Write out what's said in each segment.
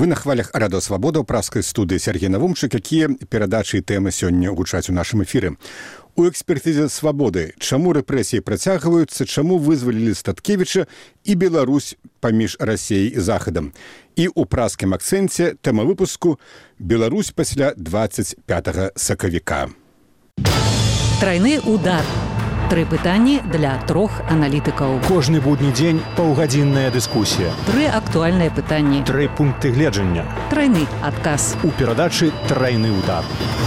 Вы на хвалях Радио Свабода ў праскай студыі Сергей Навумчык, якія перадачы і тэмы сёння гучаць у нашым эфіры. У экспертызе «Свабоды» чаму рэпрэсіі працягваюцца, чаму вызвалілі Статкевіча і Беларусь паміж Расіяй і Захадам. І ў праскім акцэнце тэма выпуску «Беларусь пасля 25 сакавіка». Тройны удар. 3 пытанні для 3 аналітыкаў. Кожны будні дзень паўгадзінная дыскусія. 3 актуальныя пытанні. 3 пункты гледжання. Тройны адказ. У перадачы «Тройны удар».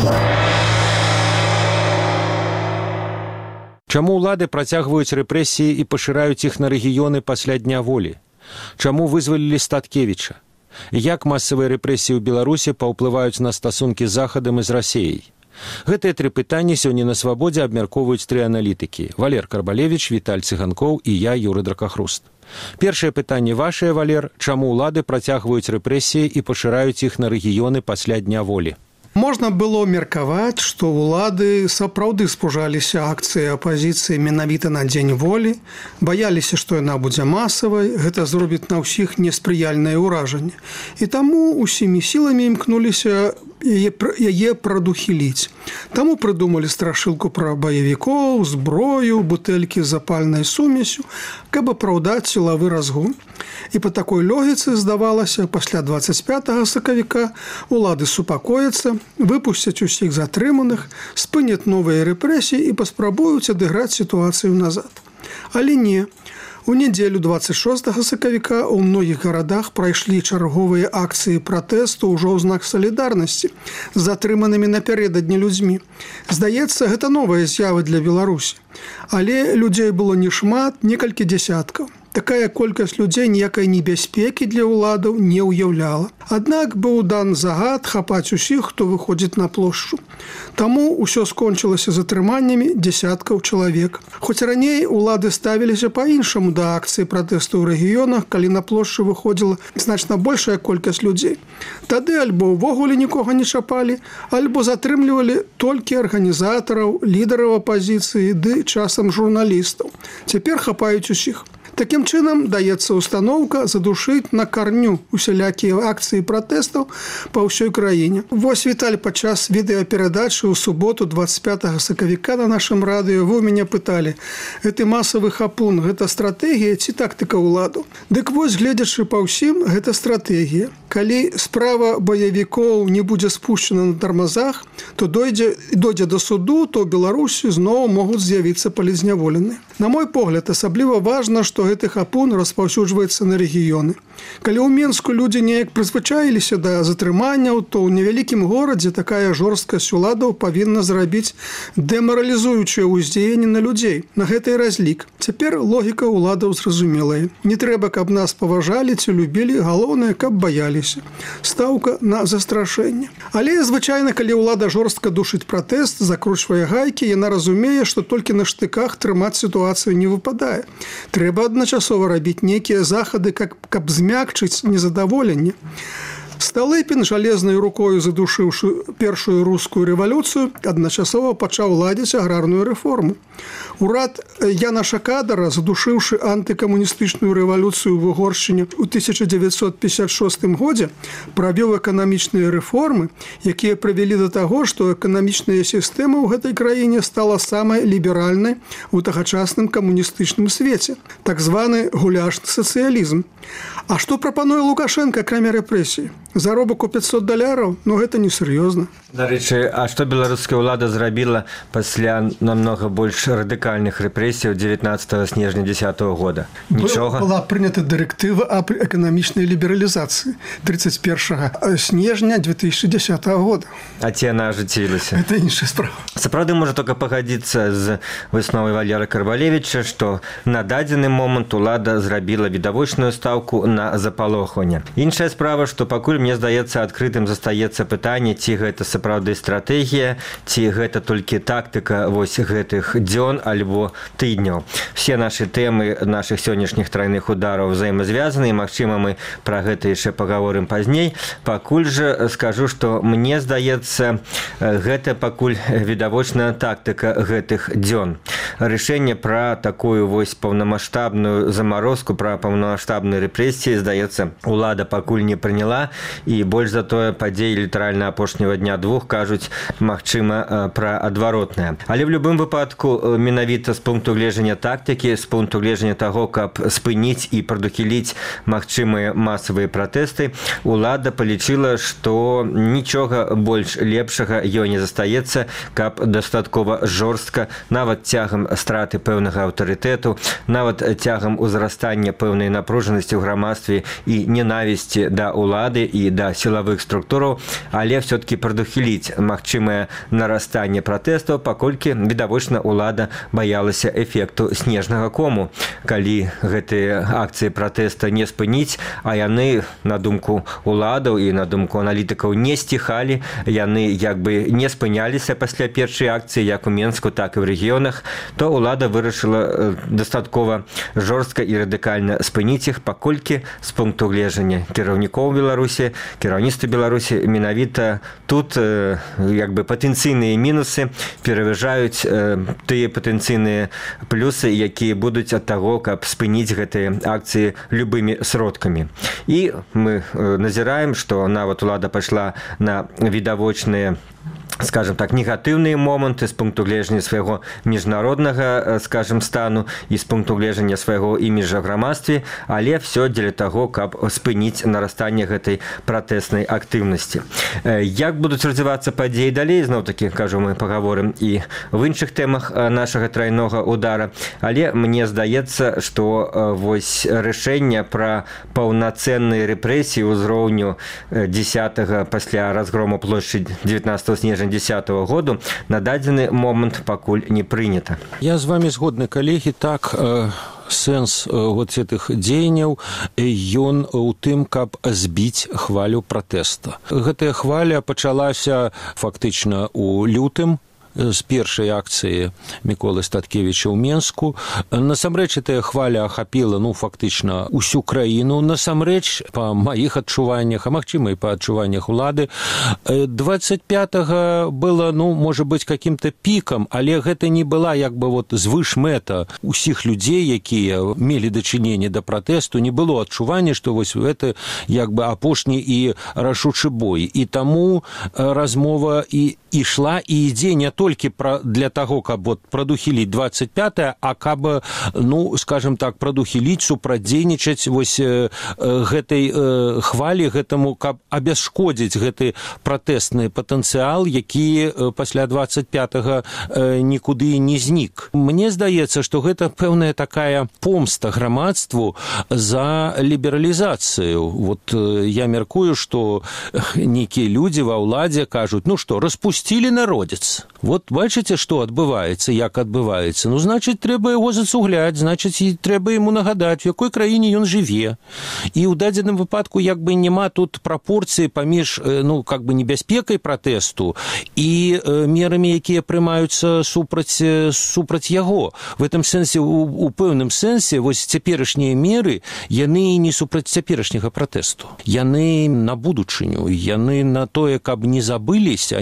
Чаму ўлады працягваюць рэпрэсіі і пашыраюць іх на рэгіёны пасля Дня волі? Чаму вызвалілі Статкевіча? Як масавыя рэпрэсіі ў Беларусі паўплываюць на стасункі з Захадам і з Расіяй? Гэтыя 3 пытанні сёння на Свабодзе абмяркоўваюць 3 аналітыкі. Валер Карбалевіч, Віталь Цыганкоў і я, Юры Дракахруст. Першае пытанне вашае, Валер. Чаму ўлады працягваюць рэпрэсіі і пашыраюць іх на рэгіёны пасля Дня волі? Можна было меркаваць, што ўлады сапраўды спужаліся акцыі апазіцыі менавіта на Дзень волі, баяліся, што яна будзе масавай, гэта зробіць на ўсіх неспрыяльнае ўражанне. І таму усімі сіламі імкнуліся яе прадухіліць. Таму прыдумалі страшылку пра баевікоў, зброю, бутэлькі з запальнай сумесю, каб апраўдаць сілавы разгон. І па такой логіцы, здавалася, пасля 25 сакавіка улады супакояцца, выпусцяць усіх затрыманых, спыняць новыя рэпрэсіі і паспрабуюць адыграць сітуацыю назад. Але не. У нядзелю 26 сакавіка ў многіх гарадах прайшлі чарговыя акцыі пратэсту ўжо ў знак салідарнасці з затрыманымі напярэдадні людзьмі. Здаецца, гэта новая з'ява для Беларусі. Але людзей было не шмат, некалькі дзясяткаў. Такая колькасць людзей ніякай небяспекі для ўладаў не ўяўляла. Аднак быў дан загад хапаць усіх, хто выходзіць на плошчу. Таму ўсё скончылася затрыманнямі дзясяткаў чалавек. Хоць раней улады ставіліся па-іншаму да акцыі пратэсту ў рэгіёнах, калі на плошчу выходзіла значна большая колькасць людзей. Тады альбо ўвогуле нікога не чапалі, альбо затрымлівалі толькі арганізатараў, лідараў апазіцыі ды часам журналістаў. Цяпер хапаюць усіх. Такім чынам даецца устаноўка задушыць на карню усялякія акцыі пратэстаў па ўсёй краіне. Вось, Віталь, падчас відэаперадачы ў суботу 25 сакавіка на нашым радыё вы мяне пыталі: гэты масавы хапун, гэта стратэгія ці тактыка ўладу? Дык вось, гледзячы па ўсім, гэта стратэгія. Калі справа баевікоў не будзе спушчана на тармазах, то дойдзе да суду, то ў Беларусі зноў могуць з'явіцца палізняволеныя. На мой погляд, асабліва важна, што гэты хапун распаўсюджваецца на рэгіёны. Калі ў Менску людзі неяк прызвычаіліся да затрыманняў, то ў невялікім горадзе такая жорсткасць уладаў павінна зрабіць дэмаралізуючае ўздзеянне на людзей. На гэты разлік. Цяпер логіка ўладаў зразумелая. Не трэба, каб нас паважалі ці любілі, галоўнае, каб баяліся. Стаўка на застрашэнне. Але, звычайна, калі ўлада жорстка душыць пратэст, закручвае гайкі, яна разумее, што толькі на штыках трымаць сітуацыю не выпадае. Трэба адначасова рабіць нейкія захады, каб змякчыць незадаволенне. Сталыпін, жалезнай рукою задушыўшы першую рускую рэвалюцыю, адначасова пачаў ладзіць аграрную рэформу. Урад Янаша Кадара, задушыўшы антыкамуністычную рэвалюцыю в Угоршчыне ў 1956 годзе, правёў эканамічныя рэформы, якія прывялі да таго, што эканамічная сістэма ў гэтай краіне стала самай ліберальнай у тагачасным камуністычным свеце, так званы гуляшны сацыялізм. А што прапануе Лукашенко, акрамя рэпрэсій? Заробак у $500? Ну, гэта несур'ёзна. Дарэчы, а што беларуская ўлада зрабіла пасля намнога больш радыкальных рэпрэсій 19 снежня 2010 года? Нічога? Была прынята дырэктыва аб эканамічнай лібералізацыі 31 снежня 2010 года. А ці яна ажыццявілася? Это іншая справа. Сапраўды можа толькі пагадзіцца з высновай Валера Карбалевіча, што на дадзены момант улада зрабіла відавочную стаўку на запалохванне. Іншая справа, што пакуль, мне здаецца, адкрытым застаецца пытанне, ці гэта сапраўды стратэгія, ці гэта толькі тактыка вось гэтых дзён альбо тыдняў. Все нашы тэмы нашых сённяшніх тройных удараў взаемазвязаны, і, магчыма, мы пра гэта яшчэ пагаворым пазней. Пакуль жа скажу, што мне здаецца, гэта пакуль відавочная тактыка гэтых дзён. рашэнне пра такую вось паўнамасштабную замарозку, пра паўнамасштабную рэпрэсіі, здаецца, улада пакуль не прыняла, і больш за тое падзеі літаральна апошняга дня-двух кажуць, магчыма, пра адваротнае. Але в любым выпадку менавіта з пункту гледжання тактыкі, з пункту гледжання таго, каб спыніць і прадухіліць магчымыя масавыя пратэсты, улада палічыла, што нічога больш лепшага ёй не застаецца, каб дастаткова жорстка, нават цягам страты пэўнага аўтарытэту, нават цягам узрастання пэўнай напружанасці ў грамадстве і ненавісці да улады і да сілавых структураў, але все-таки прадухіліць магчымае нарастанне пратэстаў, паколькі відавочна улада баялася эфекту снежнага кому. Калі гэтыя акцыі пратэста не спыніць, а яны, на думку уладаў і на думку аналітыкаў, не сціхалі, яны як бы не спыняліся пасля першай акцыі, як у Менску, так і ў рэгіёнах, то улада вырашыла дастаткова жорстка і радыкальна спыніць іх, паколькі з пункту гледжання кіраўнікоў Беларусі, кіраўніцтва Беларусі, менавіта тут як бы патэнцыйныя мінусы пераважаюць тыя патэнцыйныя плюсы, якія будуць ад таго, каб спыніць гэтыя акцыі любымі сродкамі. І мы назіраем, што нават улада пайшла на відавочныя, скажем так, негатыўныя моманты з пункту гледжання свайго міжнароднага, скажем, стану і з пункту гледжання свайго іміджа ў грамадстве, але все дзеля таго, каб спыніць нарастанне гэтай пратэснай актыўнасці. Як будуць развівацца падзеі далей, зноў-такі, кажу, мы пагаворым і в іншых тэмах нашага трайнога удара, але мне здаецца, што вось рашэнне пра паўнацэнныя рэпрэсіі ўзроўню 10-го пасля разгрому плошчы 19 снежня 2010 году на дадзены момант пакуль не прынята. Я з вами згодны, калегі, так, сэнс вот гэтых дзеянняў ён у тым, каб збіць хвалю пратэста. Гэтая хваля пачалася фактычна у лютым, з першай акцыі Міколы Статкевіча ў Менску. Насамрэч, гэтая хваля ахапіла, фактычна усю краіну. Насамрэч, па маіх адчуваннях, а магчыма і па адчуваннях улады, 25-го было, можа быць, каким-то пікам, але гэта не была як бы вот звышмэта усіх людзей, якія мелі дачыненне да пратэсту, не было адчування, што вось гэта як бы апошні і рашучы бой. І таму размова і ішла і ідзе не толькі для таго, каб вот прадухіліць 25-е, а каб, скажем так, прадухіліць, супрацьдзейнічаць вось гэтай хвалі, гэтаму, каб абясшкодзіць гэты пратэсны патэнцыял, які пасля 25-го нікуды не знік. Мне здаецца, што гэта пэўная такая помста грамадству за лібералізацыю. Вот я мяркую, што нейкія людзі ва ўладзе кажуць, што, распусцілі народец. Вот бачыце, што адбываецца, як адбываецца. Значыць, трэба яго зацугляць, значыць, і трэба яму нагадаць, у якой краіне ён жыве. І ў дадзеным выпадку як бы няма тут прапорцыі паміж, как бы небяспекай пратэсту і мерамі, якія прымаюцца супраць яго. В этом сэнсе, у пэўным сэнсе, вось цяперашнія меры, яны не супраць цяперашняга пратэсту. Яны на будучыню, яны на тое, каб не забыліся,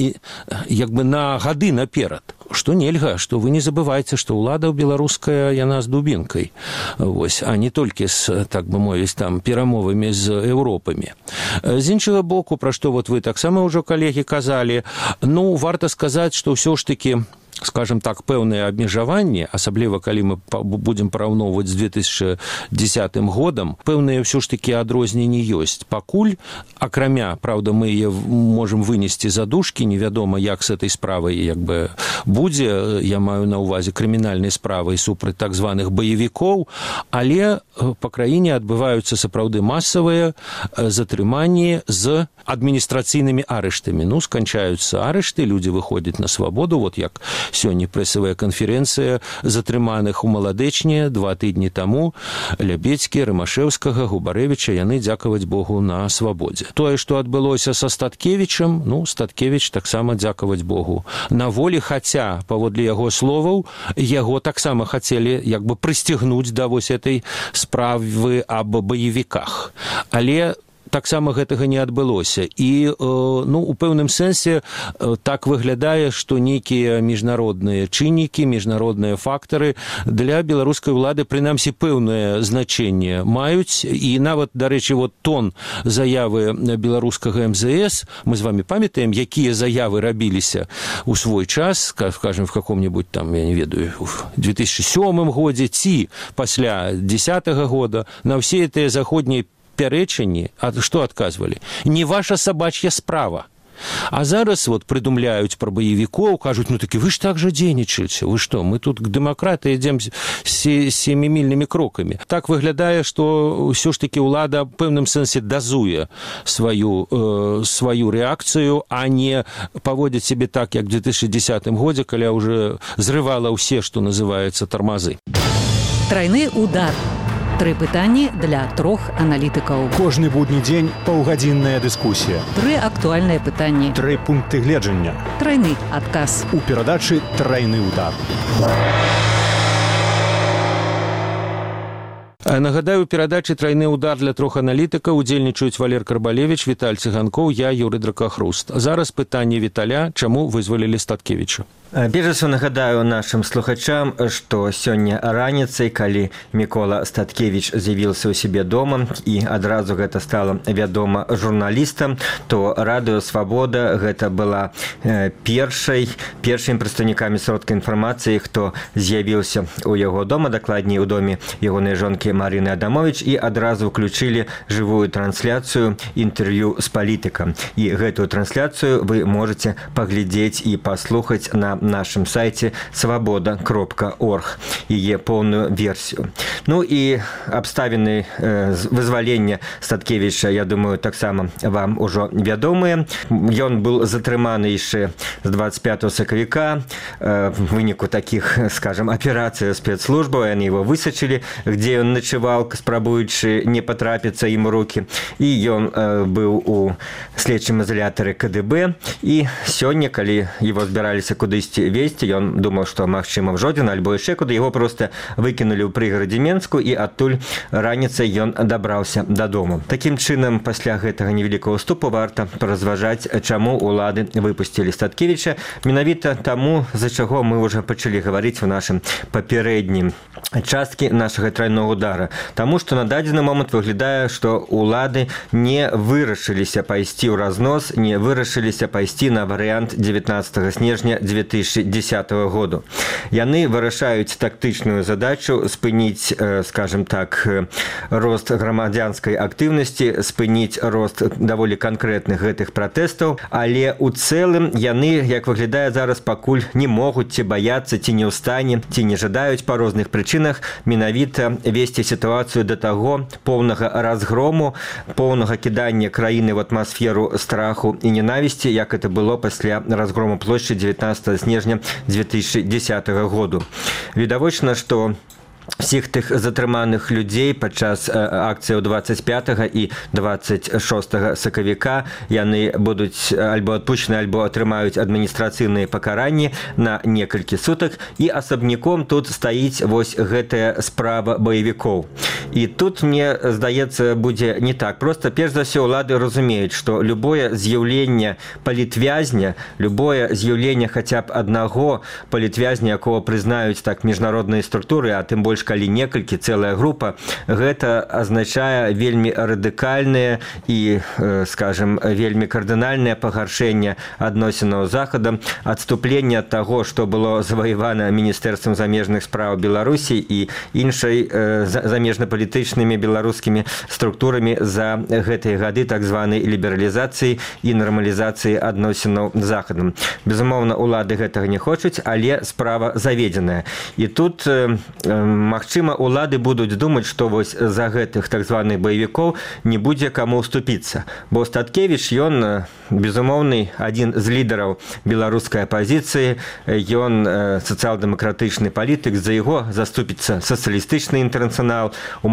як бы на гады наперад. Што нельга, што вы не забывайце, што ўлада беларуская, яна з дубінкай, а не толькі з, так бы мовіць, там, перамовамі з Еўропамі. З іншага боку, пра што вот вы таксама ўжо, калегі, казалі, варта сказаць, што ўсё ж такі, скажем так, пэўныя абмежаванні, асабліва калі мы будзем параўноўваць з 2010 годам, пэўныя ўсё ж такі адрозненні ёсць. Пакуль, акрамя, праўда, мы яе можам вынесці за дужкі, невядома, як з этой справай як бы будзе, я маю на ўвазе крымінальнай справай супраць так званых баевікоў, але па краіне адбываюцца сапраўды масавыя затрыманні з адміністрацыйнымі арыштамі. Сканчаюцца арышты, людзі выходзяць на свабоду, вот як сёння прэсавая канферэнцыя затрыманых у Маладэчне 2 тыдні таму. Лябедзькі, Рымашэўскага, Губарэвіча, яны, дзякаваць Богу, на свабодзе. Тое, што адбылося са Статкевічам, Статкевіч таксама, дзякаваць Богу, на волі, хаця, паводле яго словаў, яго таксама хацелі як бы прысцігнуць да вось этой справы аб баевіках. Але таксама гэтага не адбылося. І у пэўным сэнсе так выглядае, што нейкія міжнародныя чыннікі, міжнародныя фактары для беларускай улады прынамсі пэўнае значэнне маюць. І нават, дарэчы, тон заявы беларускага МЗС, мы з вами памятаем, якія заявы рабіліся у свой час, скажем, в каком-нибудь там, я не ведаю, в 2007 годзе ці пасля 2010 года на ўсе гэтыя заходнія пярэчанні, што адказвалі? Не ваша сабачья справа. А зараз прыдумляюць пра баевікоў, кажуць, такі вы ж так жа дзейнічаеце, вы што, мы тут к дэмакратыі ідзем семімільнымі крокамі. Так выглядае, што ўсё ж такі ўлада ў пэўным сэнсе дазуе сваю рэакцыю, а не паводзіць сябе так, як в 2010 годзе, калі ўжо зрывала ўсе, што называецца, тармазы. Трайны удар. 3 пытанні для 3 аналітыкаў. Кожны будні дзень паўгадзінная дыскусія. 3 актуальныя пытанні. 3 пункты гледжання. Трайны адказ. У перадачы «Трайны удар». Нагадаю, у перадачы «Трайны удар» для 3 аналітыкаў удзельнічаюць Валер Карбалевіч, Віталь Цыганкоў, я, Юрый Дракахруст. Зараз пытанне Віталя, чаму вызвалілі Статкевіча. Перш за ўсё нагадаю нашим слухачам, што сёння раніцай, калі Мікола Статкевіч з'явіўся ў сябе дома і адразу гэта стала вядома журналістам, то Радыё Свабода гэта была першымі прадстаўнікамі сродка інфармацыі, хто з'явіўся ў яго дома, дакладней у доме ягонай жонкі Марыны Адамович, і адразу ўключылі жывую трансляцыю інтэрв'ю з палітыкам. І гэтую трансляцыю вы можете паглядзець і паслухаць на нашым сайце свабода.орг, яе поўную версію. І абставіны вызвалення Статкевіча, я думаю, таксама вам ужо вядомыя. Ён быў затрыманы яшчэ з 25 сакавіка в выніку такіх, скажем, аперацый спецслужбаў, яны его высачылі, где ён начаваў, спрабуючы не патрапіцца ім у рукі. І ён быў у следчым изолятары КДБ, і сёння, калі его збіраліся кудысьці весці, ён думаў, што магчыма в Жодзін альбо яшчэ куды, яго проста выкінулі ў прыгарадзе Менску, і адтуль раніцай ён дабраўся дадому. Такім чынам, пасля гэтага невялікага ўступу варта паразважаць, чаму улады выпусцілі Статкевіча. Менавіта таму, за чаго мы ўжо пачалі гаварыць у нашым папярэднім часткі нашага трайнога удара. Таму што на дадзены момант выглядае, што улады не вырашыліся пайсці ў разнос, не вырашыліся пайсці на варыянт 19 снежня 2010 году. Яны вырашаюць тактычную задачу спыніць, скажем так, рост грамадзянскай актыўнасці, спыніць рост даволі канкрэтных гэтых пратэстаў, але ў цэлым яны, як выглядае зараз, пакуль не могуць ці баяцца, ці не ў стане, ці не жадаюць па розных прычынах менавіта весці сітуацыю да таго поўнага разгрому, поўнага кідання краіны ў атмасферу страху і ненавісці, як это было пасля разгрому плошчы 19 снежня 2010 году. Відавочна, што всіх тых затрыманых людзей падчас акцыяў 25 і 26 сакавіка яны будуць альбо адпушчаны, альбо атрымаюць адміністрацыйныя пакаранні на некалькі сутак, і асабніком тут стаіць вось гэтая справа баевікоў. І тут, мне здаецца, будзе не так проста. Перш за ўсё, улады разумеюць, што любое з'яўленне палітвязня, любое з'яўленне хаця б аднаго палітвязня, якого прызнаюць так міжнародныя структуры, а тым больш калі некалькі, цэлая група, гэта азначае вельмі радыкальнае і, скажем, вельмі кардынальнае пагаршэнне адносінаў з Захадам, адступленне ад таго, што было заваявана Міністэрствам замежных спраў Беларусі і іншай замежнапалітычнымі беларускімі структурамі за гэтыя гады так званай лібералізацыі і нармалізацыі адносінаў з Захадам. Безумоўна, улады гэтага не хочуць, але справа заведзеная. І тут магчыма, улады будуць думаць, што вось за гэтых так званых баевікоў не будзе каму ўступіцца. Бо Статкевіч, ён, безумоўны, адзін з лідараў беларускай апазіцыі, ён сацыял-дэмакратычны палітык, за яго заступіцца сацыялістычны інтэрнацыянал. У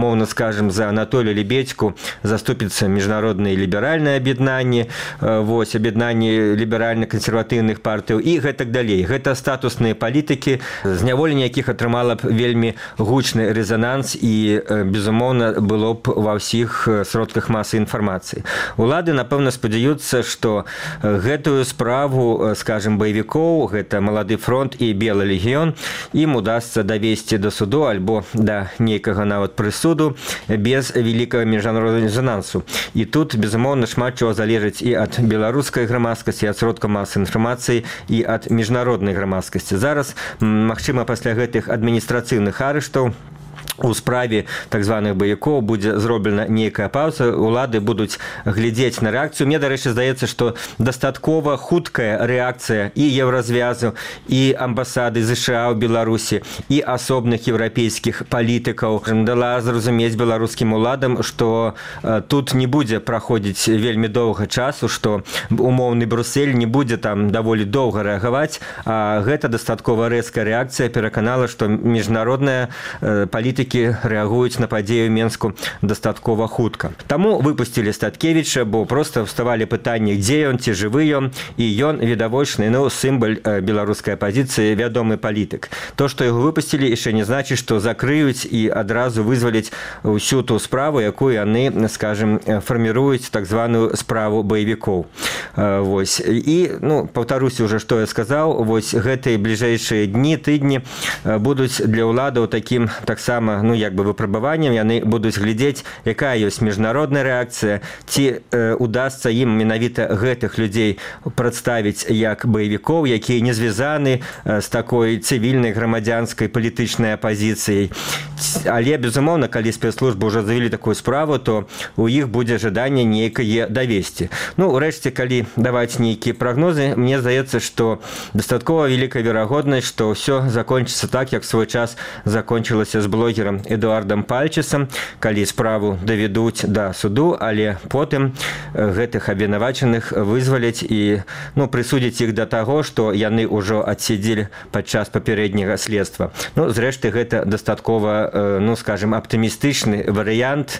умоўна скажем, за Анатолия Лебедьку заступіцца міжнароднае ліберальнае аб'яднанне, вось аб'яднанне ліберальна-кансерватыўных партыяў і гэтак далей. Гэта статусныя палітыкі, зняволенне якіх атрымала б вельмі гучны рэзананс і, безумоўна, было б ва ўсіх сродках масы інфармацыі. Улады, напэўна, спадзяюцца, што гэтую справу, скажем, баевікоў, гэта Малады фронт і Белы легіён, ім удасца давесці да суду альбо да нейкага нават прысуду без вялікага міжнароднага рэзанансу. І тут, безумоўна, шмат чого залежыць і ад беларускай грамадскасці, ад сродкаў масы інфармацыі і ад міжнароднай грамадскасці. Зараз, магчыма, пасля гэтых адміністрацыйных арыштаў у справе так званых баякоў будзе зроблена нейкая паўза, улады будуць глядзець на рэакцыю. Мне, дарэчы, здаецца, што дастаткова хуткая рэакцыя і еўразвязу, і амбасады ЗША ў Беларусі, і асобных еўрапейскіх палітыкаў дала зразумець беларускім уладам, што тут не будзе праходзіць вельмі доўга часу, што умоўны Брюссель не будзе там даволі доўга рэагаваць, а гэта дастаткова рэзкая рэакцыя пераканала, што міжнародная палітыкі рэагуюць на падзею Менску дастаткова хутка. Таму выпусцілі Статкевіча, бо проста вставалі пытанні, дзе ён, ці жывы ён, і ён відавочны, сімвал беларускай апазіцыі, вядомы палітык. То, што яго выпусцілі, яшчэ не значыць, што закрыюць і адразу вызваляць усю ту справу, якую яны, скажем, фарміруюць так званую справу баевікоў. Вось. І, паўтаруся уже, што я сказаў, вось гэтыя бліжэйшыя дні, тыдні будуць для ўладаў такім таксама выпрабаваннем, яны будуць глядзець, якая ёсць міжнародная рэакцыя, ці удасца ім менавіта гэтых людзей прадставіць як баевікоў, якія не звязаны з такой цывільнай грамадзянскай палітычнай апазіцыяй. Але, безумоўна, калі спецслужбы ўжо завялі такую справу, то у іх будзе жаданне нейкае давесці. Урэшце, калі даваць нейкія прагнозы, мне здаецца, што дастаткова вялікая верагоднасць, што ўсё закончыцца так, як свой час закончылася з блогерам Эдуардам Пальчесам, калі справу даведуць да суду, але потым гэтых абвінавачаных вызваляць і прысудзяць іх да таго, што яны ўжо адседзелі падчас папярэдняга следства. Зрэшты, гэта дастаткова, скажем, аптымістычны варыянт,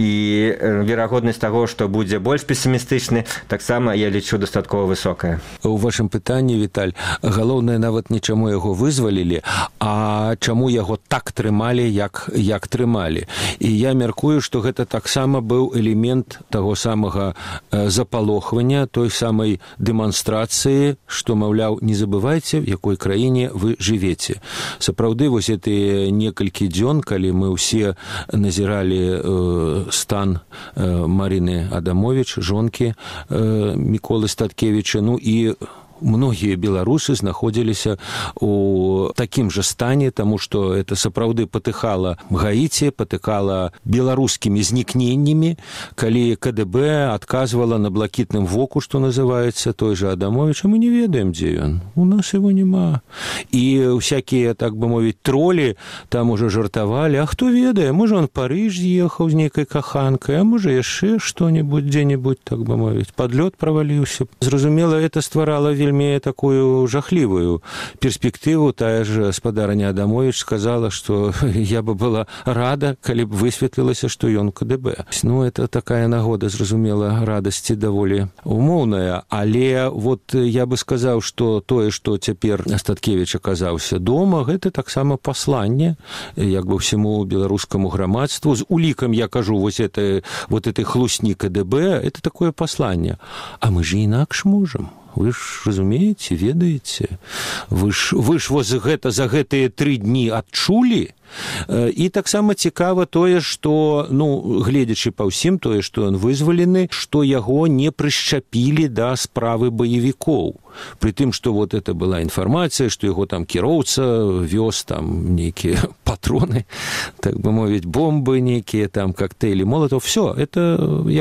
і верагоднасць таго, што будзе больш песімістычны, таксама, я лічу, дастаткова высокая. У вашым пытанні, Віталь, галоўнае нават не чаму яго вызвалілі, а чаму яго так трымалі, як трымалі. І я мяркую, што гэта таксама быў элемент таго самага запалохвання, той самай дэманстрацыі, што, маўляў, не забывайце, в якой краіне вы жывеце. Сапраўды, вось гэтыя некалькі дзён, калі мы ўсе назіралі стан Марыны Адамовіч, жонкі Міколы Статкевіча, і многія беларусы знаходзіліся у такім жа стане, таму што это сапраўды патыхала Гаіці, патыкала беларускімі знікненнямі, калі КДБ адказвала на блакітным воку, што называецца, той жа Адамовіч, а мы не ведаем, дзе ён. У нас его няма. І всякія, так бы мовіць, тролі там уже жартавалі, а хто ведае, можа, он Парыж з'ехаў з нейкай каханкай, а можа, яшчэ што-небудзь, дзе-небудзь, так бы мовіць, падлёт праваліўся. Зразумела, это стварала вельмі такую жахлівую перспектыву. Тая ж спадарня Адамовіч сказала, што я бы была рада, калі б высветлілася, што ён КДБ. Это такая нагода, зразумела, радасці даволі умоўная, але вот я бы сказаў, што тое, што цяпер Статкевіч аказаўся дома, гэта таксама пасланне, як бы всему беларускаму грамадству. З улікам я кажу, вот этой хлусні КДБ, это такое пасланне. А мы же інакш можам. Вы ж разумееце, ведаеце, вы ж за гэтыя 3 дні адчулі. І таксама цікава тое, што, гледзячы па ўсім, тое, што ён вызвалены, што яго не прышчапілі да справы баевікоў. Пры тым, што вот это была інфармацыя, што яго там кіроўца вёз там нейкія патроны, так бы мовіць, бомбы нейкія, там коктейлі, молотов, все, это,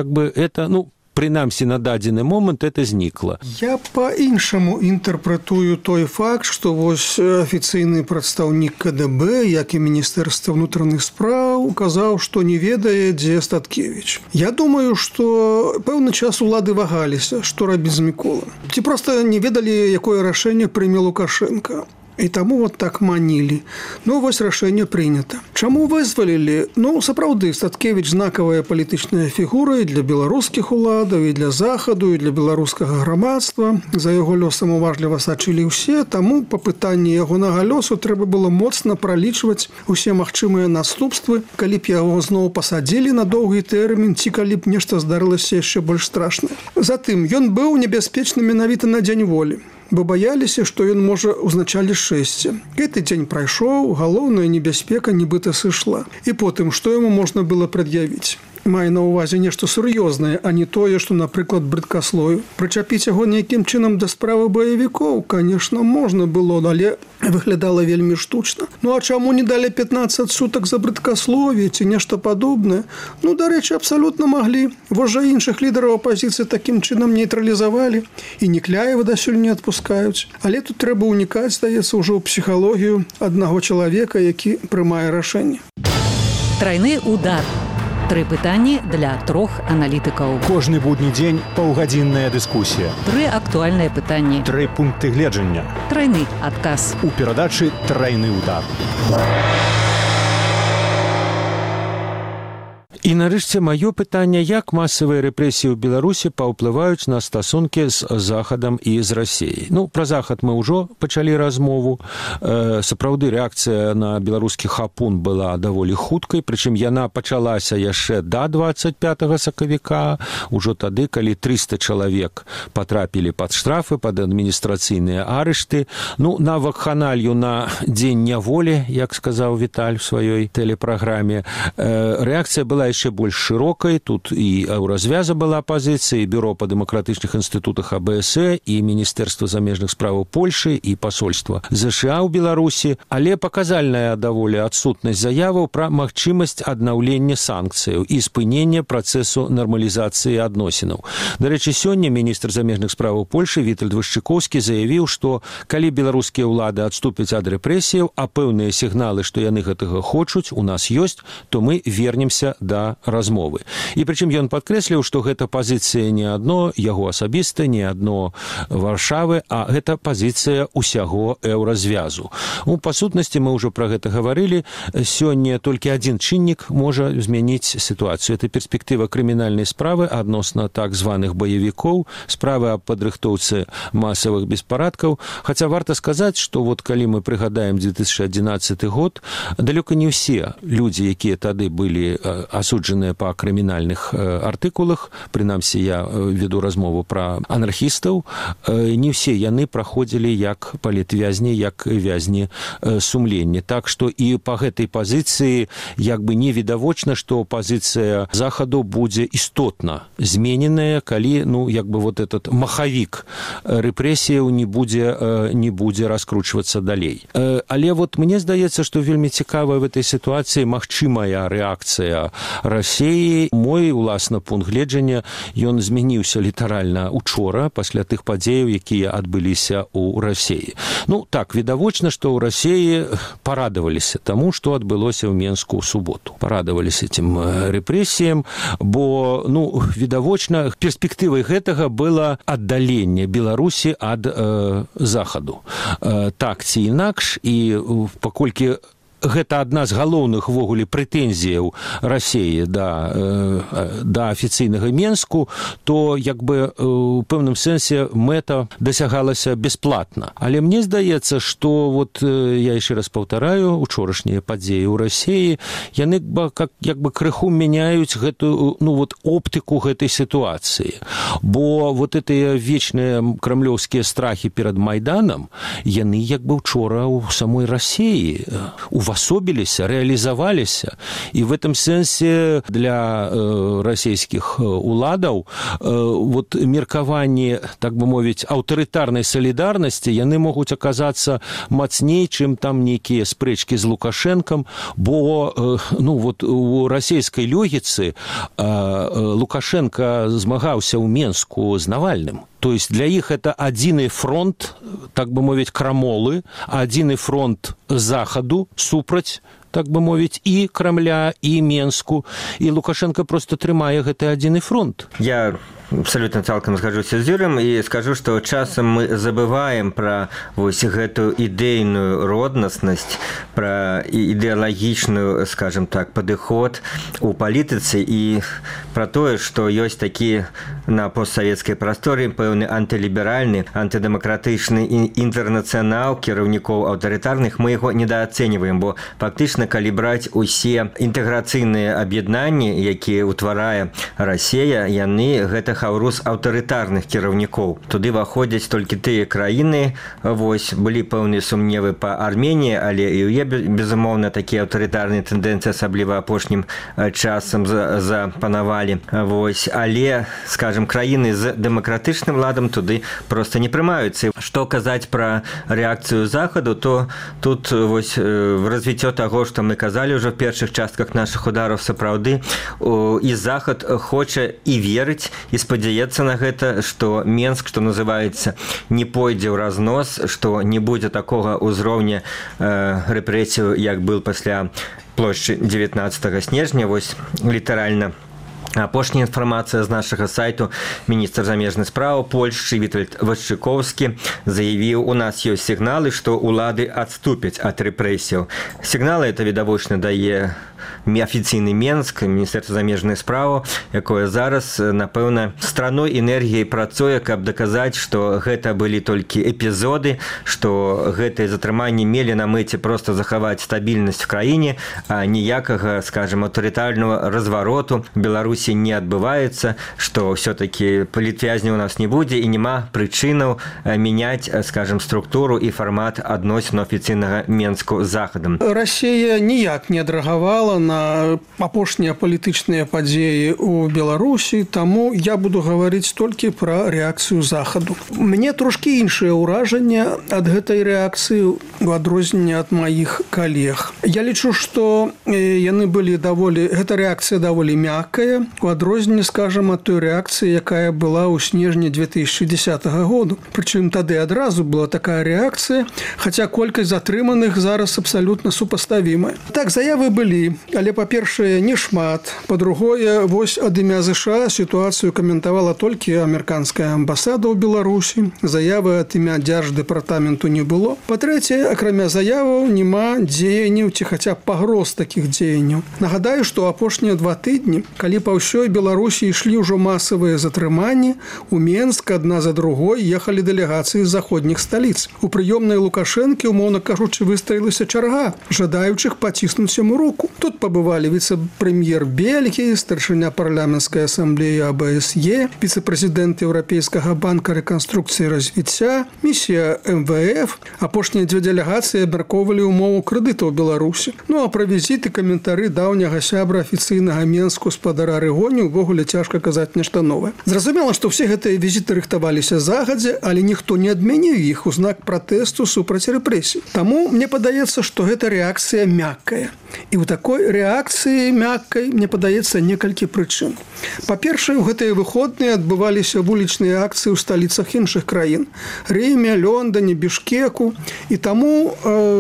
прынамсі, на дадзены момант это знікла. Я па-іншаму інтэрпрэтую той факт, што вось афіцыйны прадстаўнік КДБ, як і Міністэрства ўнутраных спраў, казаў, што не ведае, дзе Статкевіч. Я думаю, што пэўны час улады вагаліся, што рабіць з Міколам. Ці проста не ведалі, якое рашэнне прыме Лукашенко. І таму вот так манілі. Ну, вось рашэнне прынята. Чаму вызвалілі? Ну, сапраўды, Статкевіч знакавая палітычная фігура і для беларускіх уладаў, і для захаду, і для беларускага грамадства. За яго лёсам уважліва сачылі ўсе, таму па пытанні ягонага лёсу трэба было моцна пралічваць усе магчымыя наступствы, калі б яго зноў пасадзілі на доўгі тэрмін, ці калі б нешта здарылася яшчэ больш страшнае. Затым, ён быў небяспечны менавіта на дзень волі, бо баяліся, што ён можа ўзначаліць шэсце. Гэты дзень прайшоў, галоўная небяспека нібыта сышла. І потым, што яму можна было прад'явіць? Мае на ўвазе нешта сур'ёзнае, а не тое, што, напрыклад, брыдкаслою. Прычапіць яго нейкім чынам да справы баевікоў, конечно, можна было, але выглядала вельмі штучна. Ну, а чаму не далі 15 сутак за брыдкасловие ці нешта падобнае? Ну, дарэчы, абсалютна маглі. Вось жа іншых лідараў апазіцыі такім чынам нейтралізавалі, і Некляева дасюль не адпускаюць. Але тут трэба ўнікаць, здаецца, ўжо ў псіхалогію аднаго чалавека, які прымае рашэнне. Трайны удар. 3 пытанні для 3 аналітыкаў. Кожны будні дзень паўгадзінная дыскусія. 3 актуальныя пытанні. 3 пункты гледжання. Трайны адказ. У перадачы «Трайны удар». І нарэшце маё пытанне, як масавыя рэпрэсіі ў Беларусі паўплываюць на стасункі з Захадам і з Расіяй. Ну, пра Захад мы ўжо пачалі размову. Сапраўды рэакцыя на беларускі хапун была даволі хуткай, прычым яна пачалася яшчэ да 25 сакавіка, ужо тады, калі 300 чалавек патрапілі пад штрафы, пад адміністрацыйныя арышты. Ну, на вакханалью на дзень няволі, як сказаў Віталь у сваёй тэлепраграме, рэакцыя была яшчэ больш шырокай. Тут і Еўразвяза была апазіцыя, і Бюро па дэмакратычных інстытутах АБС, і Міністэрства замежных справаў Польшы, і пасольства ЗША ў Беларусі. Але паказальная даволі адсутнасць заяваў пра магчымасць аднаўлення санкцыяў і спынення працэсу нармалізацыі адносінаў. Дарэчы, сёння міністр замежных справаў Польшы Вітальд Вышчыкоўскі заявіў, што калі беларускія ўлады адступяць ад рэпрэсіяў, а пэўныя сігналы, што яны гэтага хочуць, у нас ёсць, то мы вернемся да размовы. І прычым ён падкрэсліў, што гэта пазіцыя не адно яго асабіста, не адно Варшавы, а гэта пазіцыя ўсяго Еўразвязу. Ну, па сутнасці, мы ўжо пра гэта гаварылі, сёння толькі адзін чыннік можа змяніць сітуацыю. Это перспектыва крымінальнай справы адносна так званых баевікоў, справы аб падрыхтоўцы масавых беспарадкаў. Хаця варта сказаць, што вот калі мы прыгадаем 2011 год, далёка не ўсе людзі, якія тады былі асуджаныя па крымінальных артыкулах, прынамсі я веду размову пра анархістаў, не ўсе яны праходзілі як палітвязні, як вязні сумлення. Так што і па гэтай пазіцыі як бы не відавочна, што пазіцыя Захаду будзе істотна змененая, калі, ну, як бы вот этот махавік рэпрэсіяў не будзе раскручвацца далей. Але вот мне здаецца, што вельмі цікавая в этой сітуацыі магчымая рэакцыя Расіі. Мой, уласна, пункт гледжання, ён змяніўся літаральна учора, пасля тых падзеяў, якія адбыліся ў Расіі. Ну, так, відавочна, што ў Расіі парадаваліся таму, што адбылося ў Менску ў суботу. Парадаваліся этим рэпрэсіям, бо, ну, відавочна, перспектывай гэтага было аддаленне Беларусі ад Захаду. Так ці інакш, і паколькі гэта адна з галоўных ввогуле прэтэнзіяў Расіі да афіцыйнага Менску, то як бы у пэўным сэнсе мэта дасягалася бясплатна. Але мне здаецца, што вот я яшчэ раз паўтараю, учорашнія падзеі ў Расіі, яны як бы крыху мяняюць гэтую, ну, вот оптыку гэтай сітуацыі. Бо вот гэтыя вечныя крамлёўскія страхі перад Майданам, яны як бы учора ў самой Расіі увасобіліся, рэалізаваліся. І в этом сэнсе для расійскіх уладаў вот меркаванні, так бы мовіць, аўтарытарнай салідарнасці, яны могуць аказацца мацней, чым там нейкія спрэчкі з Лукашэнкам, бо ну, вот у расійскай логіцы Лукашенко змагаўся ў Менску з Навальным. То есть для іх это адзіны фронт, так бы мовіць, крамолы, адзіны фронт Захаду супраць, так бы мовіць, і Крамля, і Менску. І Лукашенко просто трымае гэты адзіны фронт. Я абсолютно цалкам згаджуся з Юрым і скажу, што часам мы забываем пра вось гэту ідэйную роднаснасць, пра ідэалагічную, скажем так, падыход у палітыцы і пра тое, што ёсць такі на постсавецкай прасторы пэўны антыліберальны, антыдэмакратычны інтэрнацыянал кіраўнікоў аўтарытарных, мы яго недаацэньваем, бо фактычна, калі браць усе інтэграцыйныя аб'яднанні, якія ўтварае Расія, яны гэта хаўрус аўтарытарных кіраўнікоў. Туды выходзяць толькі тыя краіны, вось, былі пэўныя сумневы па Арменіі, але і ў яе, безумоўна, такія аўтарытарныя тэндэнцыі, асабліва апошнім часам запанавалі. Вось, але, скажем, краіны з дэмакратычным ладам туды проста не прымаюцца. Што казаць пра рэакцыю Захаду, то тут вось развіццё таго, што мы казалі ўжо в першых частках нашых удараў, сапраўды і Захад хоча і верыць, і спадзяецца на гэта, што Менск, што называецца, не пойдзе ў разнос, што не будзе такога ўзроўня рэпрэсію, як был пасля плошчы 19 снежня, вось літаральна. Апошняя інфармацыя з нашага сайту. Міністр замежных спраў Польшчы Вітальд Вашчыкоўскі заявіў, у нас ёсць сігналы, што ўлады адступяць ад рэпрэсіяў. Сігналы это відавочна дае афіцыйны Менск, Міністэрства замежных спраў, якое зараз, напэўна, страной энергіяй працуе, каб даказаць, што гэта былі толькі эпізоды, што гэтыя затрыманні мелі на мэце проста захаваць стабільнасць в краіне, а ніякага, скажем, аўтарытарнага развароту Беларусі не адбываецца, што ўсё-такі палітвязня у нас не будзе і няма прычынаў мяняць, скажем, структуру і фармат адносін афіцыйнага Менску з Захадам. Расія ніяк не адрэагавала на апошнія палітычныя падзеі ў Беларусі, таму я буду гаварыць толькі пра рэакцыю Захаду. Мне трошкі іншае ўражанне ад гэтай рэакцыі у адрозненне ад маіх калег. Я лічу, што яны былі гэта рэакцыя даволі мяккая, у адрозненне, скажам, ад той рэакцыі, якая была ў снежні 2010 году. Прычым тады адразу была такая рэакцыя, хаця колькасць затрыманых зараз абсалютна супаставімая. Так, заявы былі, але, па-першае, не шмат. Па-другое, вось ад імя ЗША сітуацыю каментавала толькі амерыканская амбасада ў Беларусі. Заявы ад імя дзярждэпартаменту не было. Па-трэцяе, акрамя заяваў, няма дзеянняў ці хаця пагроз такіх дзеянняў. Нагадаю, што апошнія 2 тыдні, калі па ўсёй Беларусі ішлі ўжо масавыя затрыманні, у Менск адна за другой ехалі дэлегацыі з заходніх сталіц. У прыёмнай Лукашэнкі, умоўна кажучы, выстраілася чарга жадаючых паціснуць яму руку. Тут пабывалі віцэ-прэм'ер Бельгіі, старшыня парламенцкай асамблеі АБСЕ, віцэ-прэзідэнт Еўрапейскага банка рэканструкцыі і развіцця, місія МВФ. Апошнія 2 дэлегацыі абмяркоўвалі ўмову крэдытаў Беларусі. Ну а пра візіты каментары даўняга сябра афіцыйнага Менску спадара Арэгоні увогуле цяжка казаць нешта новае. Зразумела, што ўсе гэтыя візіты рыхтаваліся загадзя, але ніхто не адмяніў іх у знак пратэсту супраць рэпрэсій. Таму мне падаецца, што гэта рэакцыя мяккая. І ў такой рэакцыі мяккай, мне падаецца, некалькі прычын. Па-першае, у гэтыя выходныя адбываліся вулічныя акцыі ў сталіцах іншых краін. Рыме, Лондоне, Бішкеку. І таму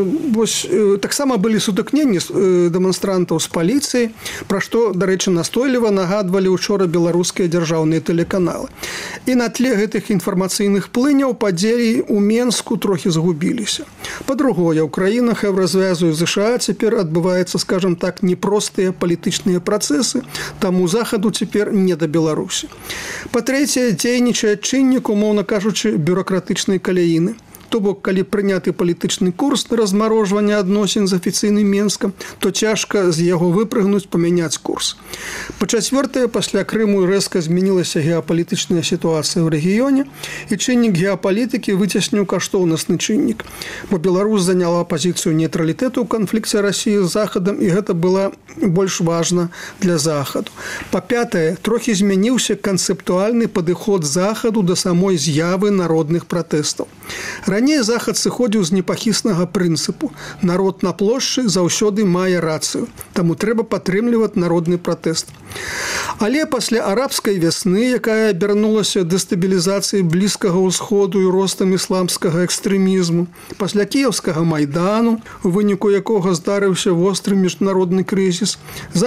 таксама былі сутыкненні дэманстрантаў з паліцыяй, пра што, дарэчы, настойліва нагадвалі учора беларускія дзяржаўныя тэлеканалы. І на тле гэтых інфармацыйных плыняў падзеі ў Менску трохі згубіліся. Па-другое, ў краінах Еўразвязу і ЗША цяпер адбываецца, скажем так, непростыя палітычныя працэсы, таму Захаду цяпер не да Беларусі. Па-трэцяе, дзейнічае чыннік, умоўна кажучы, бюракратычнай каляіны. То бок, калі прыняты палітычны курс на размарожванне адносін з афіцыйным Менскам, то цяжка з яго выпрыгнуць, памяняць курс. Па-чацвёртае, пасля Крыму рэзка змянілася геапалітычная сітуацыя ў рэгіёне, і чыннік геапалітыкі выцесніў каштоўнасны чыннік, бо Беларусь заняла пазіцыю нейтралітэту ў канфлікце Расіі з Захадам, і гэта было больш важна для Захаду. Па-пятае, трохі змяніўся канцэптуальны падыход Захаду да самой з'явы народных пратэстаў. Раней Захад сыходзіў з непахіснага прынцыпу. Народ на плошчы заўсёды мае рацыю, таму трэба падтрымліваць народны пратэст. Але пасля арабскай вясны, якая абярнулася дэстабілізацыяй Блізкага ўсходу і ростам ісламскага экстрэмізму, пасля кіеўскага майдану, у выніку якога здарыўся востры міжнародны крызіс, Захад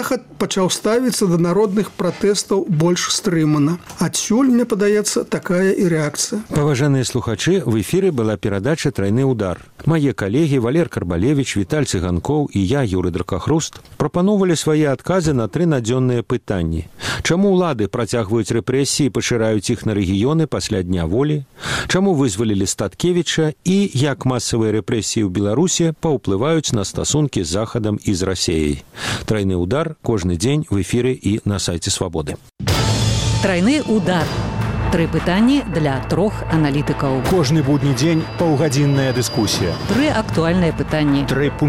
пачаў ставіцца да народных пратэстаў больш стрымана. Адсюль, мне падаецца, такая і рэакцыя. Паважаныя слухачы, в эфіры была перадача «Трайны удар». Мае калегі Валер Карбалевіч, Віталь Цыганкоў і я, Юрый Дракахруст, прапановалі свае адказы на 3 надзённыя пытанні. Чаму ўлады працягваюць рэпрэсіі і пашыраюць іх на рэгіёны пасля Дня волі? Чаму вызвалілі Статкевіча? І як масавыя рэпрэсіі ў Беларусі паўплываюць на стасункі з Захадам і з Расеяй? «Трайны удар» кожны дзень в эфіры і на сайце Свабоды. Трайны удар. 3 пытанні для 3 аналітыкаў. Кожны будні дзень паўгадзінная дыскусія. 3 актуальныя пытанні. 3